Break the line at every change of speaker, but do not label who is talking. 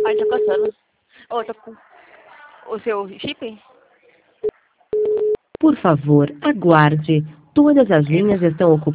Ai, tá coçando. Ô, tá com o seu chip?
Por favor, aguarde. Todas as linhas estão ocupadas.